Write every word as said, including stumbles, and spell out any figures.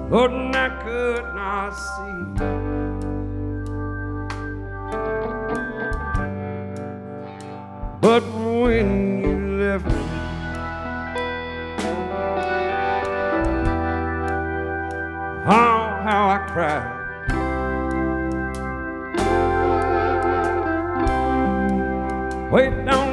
Lord, and I could not see. But when you left me, oh, how I cried. Way down